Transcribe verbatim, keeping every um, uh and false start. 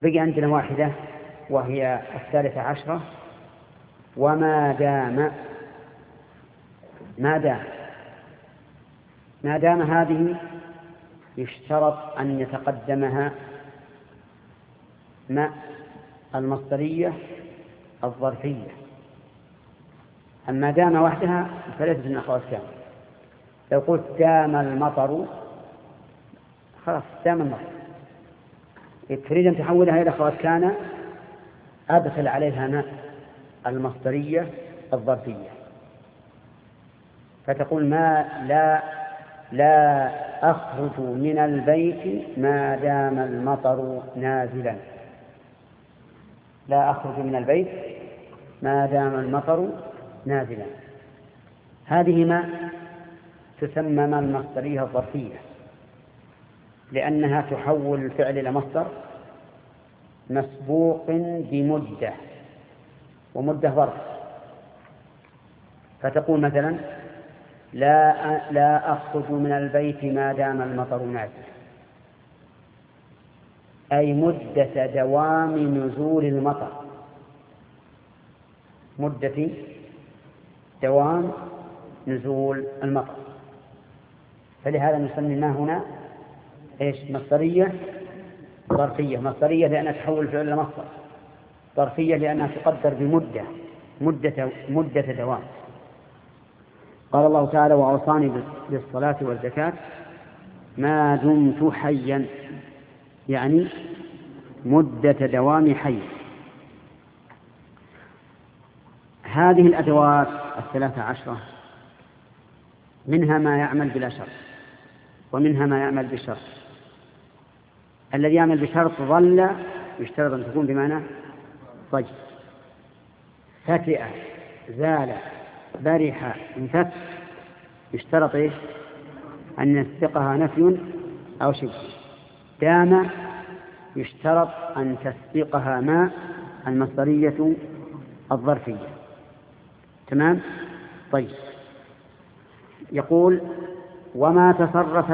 بقي عندنا واحدة وهي الثالثة عشرة، وما دام. ما دام ما دام هذه يشترط أن يتقدمها ما المصدرية الظرفية. أما دام وحدها فليست من أخوات كان. لو قلت دام المطر خلاص دام المطر، تريد أن تحولها إلى أخوات كان، أدخل عليها ما المصدرية الظرفية، فتقول ما لا لا أخرج من البيت ما دام المطر نازلا. لا أخرج من البيت ما دام المطر نازلا. هذه ما تسمى ما المصدرية الظرفية، لأنها تحول الفعل إلى مصدر مسبوق بمدة، ومدة ظرف. فتقول مثلا لا لا أخرج من البيت ما دام المطر نازلا، أي مدة دوام نزول المطر، مدة دوام نزول المطر. فلهذا نسمي ما هنا إيش؟ مصدرية ظرفية. مصدرية لأنها تحول الفعل إلى مصدر، ظرفية لأنها تقدر بمدة مدة مدة دوام. قال الله تعالى وأوصاني بالصلاة والزكاة ما دمت حيا، يعني مدة دوام حي. هذه الأدوات الثلاثة عشرة منها ما يعمل بلا شرط، ومنها ما يعمل بشرط. الذي يعمل بشرط ظل يشترط أن تكون بمعنى ضج. فتئ، زال، برح، انفك، يشترط إيه؟ أن يسبقها نفي أو شبه. دام يشترط أن تسبقها ما المصدرية الظرفية. تمام؟ طيب، يقول وما تصرف